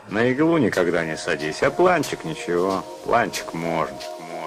На иглу никогда не садись, а планчик ничего, планчик можно.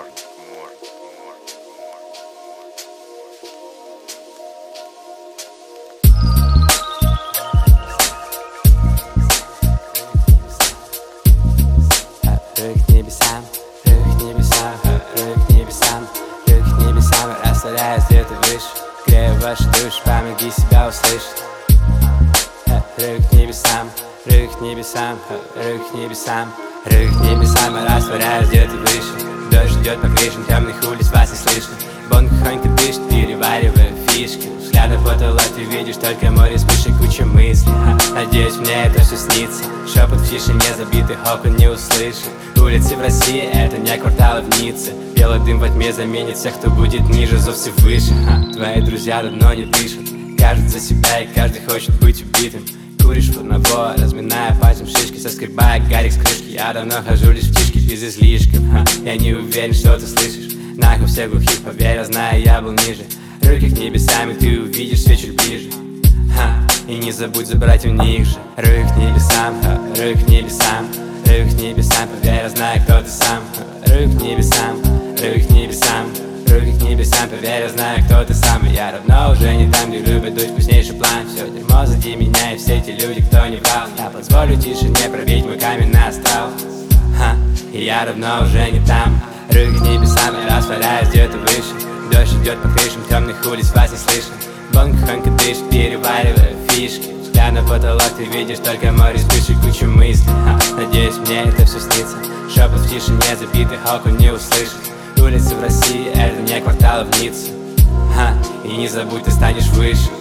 Рык к небесам, рык к небесам, рык к небесам, рык к небесам. Растворяясь где-то выше, грею ваши души, помоги себя услышать. Рык к небесам, рык к небесам, рык к небесам, рык к небесам. Растворяясь где-то выше, дождь идет по крышам темных улиц, вас не слышно. Бон тихонько дышит, переваривая фишки. Взглядом потолок ты видишь только море вспышек, куча мыслей. Надеюсь, мне это все снится. Шепот в тишине, забитых окон не услышит. Улицы в России — это не кварталы в Ницце. Белый дым во тьме заменит всех, кто будет ниже, зов все выше. Твои друзья давно не дышат, кажут за себя, и каждый хочет быть убитым. Куришь в одного, разминая пальцем шишки, соскребая гарик с крышки. Я давно хожу лишь в тишке без излишков. Я не уверен, что ты слышишь. Нахуй все глухих, поверь, знаю, я был ниже. Руки к небесам, и ты увидишь свет чуть ближе. И не забудь забрать у них же. Руки к небесам, руки к небесам, руки к небесам, поверь, знаю, кто ты сам. Руки к небесам, руки к небесам, руки к небесам, поверь, знаю, кто ты сам. И я давно уже не там, где любят дуть вкуснейший план. Все дерьмо зади меня и все эти люди, кто не врал. Я позволю тишине пробить мой каменный астрал. И я давно уже не там. Руки к небесам, я растворяюсь где-то выше. Дождь идет по крышам темных улиц, вас не слышно. Бон тихонько дышит, переваривая фишки. Взгляд на потолок, ты видишь только море вспышек, кучу мыслей. Надеюсь, мне это все снится. Шепот в тишине, забитых окон не услышит. Улицы в России — это не кварталы в Ницце. И не забудь, ты станешь выше.